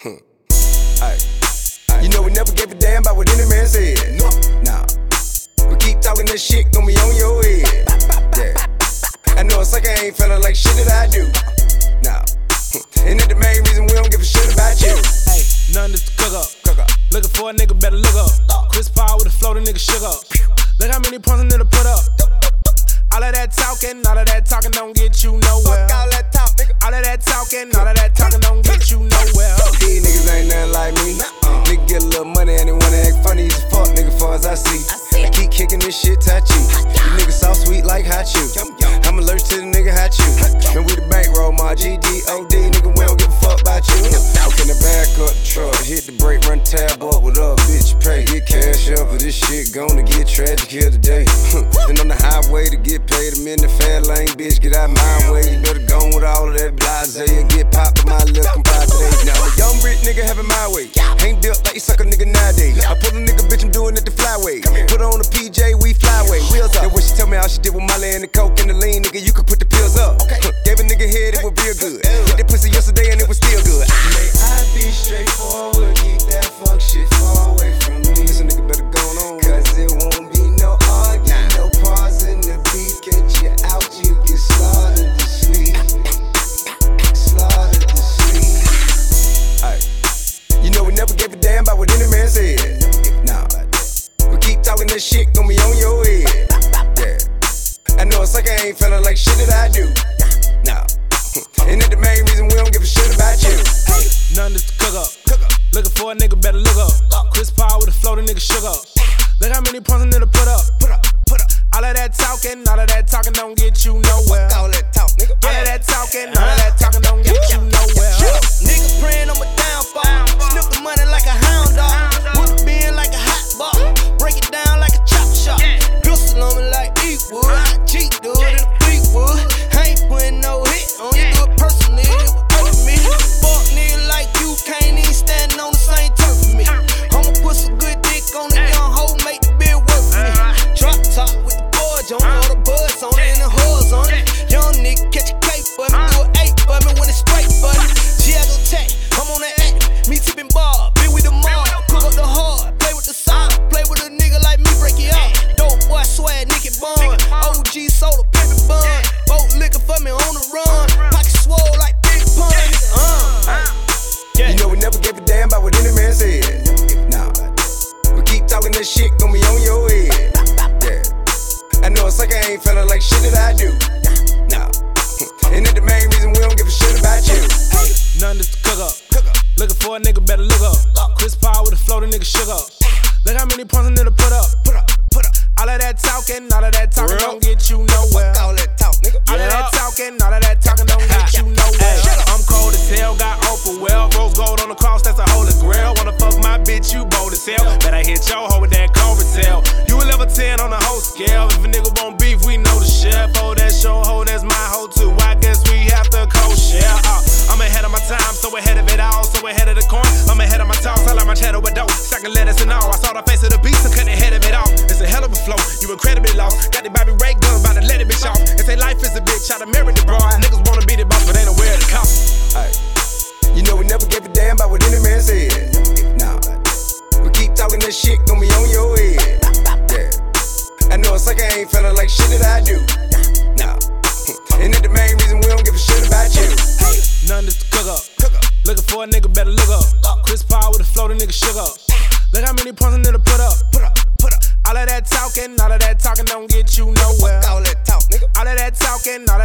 You know we never gave a damn about what any man said. Nah. We keep talking this shit, gon' be on your head. Yeah. I know a sucker ain't feeling like shit that I do. Nah. And that's the main reason we don't give a shit about you. Hey, nothing just to cook up. Looking for a nigga, better look up. Chris Paul with a flow, the nigga shook up. Look how many points a nigga put up. All of that talking don't get you nowhere. Fuck all that talk, nigga. All of that talking don't get you nowhere. These niggas ain't nothing like me. Nigga get a little money and they wanna act funny as fuck, nigga, far as I see. I keep kicking this shit touchy. You niggas soft sweet like hot chew. I'm allergic to the nigga hot chew. And we the bankroll, my GDOD, nigga, we don't give a fuck about you. In the back up the truck, hit the brake, run tab up, what up, bitch, pay. Get cash up, but this shit gonna get tragic here today. Then on the highway to get paid, I'm in the fat lane, bitch, get out my way. You better go with all of that blase and get popped with my little compadre today. Now I'm a young rich nigga having my way. Ain't built like you suck a nigga nowadays. I pull a nigga, bitch, I'm doing it the flyway. Put on a PJ, we flyway. Wheels up. Then when she tell me how she did with Molly and the coke and the lean, nigga, you can put the pills up. Gave a nigga head, it was real good. Hit that pussy yesterday and it was still good. May I be straightforward, keep that fuck shit far away from me. This a nigga better go on, cause it won't be no arguing, no pause in the beat. Get you out, you get slaughtered to sleep. Slaughtered to sleep. You know we never gave a damn about what any man said. Nah. We keep talking this shit, gon' be on your head. Yeah. I know a sucker ain't feeling like shit that I do. Nah. And that's the main reason we don't give a shit about you. Nothing just to cook up. Looking for a nigga, better look up. Chris Paul with a flow, the nigga shook up. Look how many points a nigga put up. All of that talking don't get you nowhere. Fuck all that talk, nigga. All of that talking don't get you nowhere. Niggas praying on my downfall. Snip the money like a hound dog. Whip the bin like a hot ball. Break it down like a chop shop. Pistol on me like Eastwood. I cheat, do it in the Fleetwood. I ain't putting no hit on you, do it personally. It was over me. Fuck nigga like you can't even stand on the same turf with me. I'ma put some good dick on the young hoe, make the bill work for me. Drop top with the boys on it, all the buds on it, and the hoes on it. Young nigga catch a cake for me, do an 8 for me when it's straight for me. Chiago Tech, I'm on that act, me tipping bar, be with the mob, cook up the hard, play with the sound, play with a nigga like me, break it out. Dope boy swag, Nicky Bond, OG soda, pimpin' bun, boat liquor for me on the run, pocket swole like Big Pun. You know we never gave a damn about what any man said. Nah. We keep talking this shit, gon' be on your head. Yeah. I know a sucker ain't feeling like shit that I do. Nah. And that's the main reason we don't give a shit about you. Nothing just to cook up. Looking for a nigga, better look up. Chris Paul with a flow, the nigga shook up. Look how many points a nigga put up. All of that talking don't get you nowhere. Fuck all that talk, nigga. All of that talking don't get you nowhere. I'm cold as hell, got Oprah well. Rose gold on the cross, that's a holy grail. Wanna fuck my bitch, you bold as hell. Bet I hit your hoe with that Cobra tail. You a level 10 on the whole scale. If a nigga want beef, we know the chef. Oh, that's your hoe, that's my hoe too. I guess we have to co-share. I'm ahead of my time, so ahead of it all, so ahead of the coin. I'm ahead of my talks, I like my chatter with dope. Second letters and all. I saw the face of the beast and cut the head of it off. It's a hell of a flow, you incredibly lost. Got the Bobby Ray gun, about to let it bitch off. They say life is a bitch, try to marry the broad. Niggas wanna be the boss, but ain't aware of the cost. You know we never gave a damn about what any man said. Nah. We keep talking this shit, gon' be on your head. Yeah. I know a sucker ain't feeling like shit that I do. Nah. And that's the main reason we don't give a shit about you. Nothing just to cook up. Looking for a nigga, better look up. Chris Paul with a flow, the nigga shook up. Look how many points a nigga put up. All of that talking don't get you nowhere. Fuck all that talk, nigga. All of that talking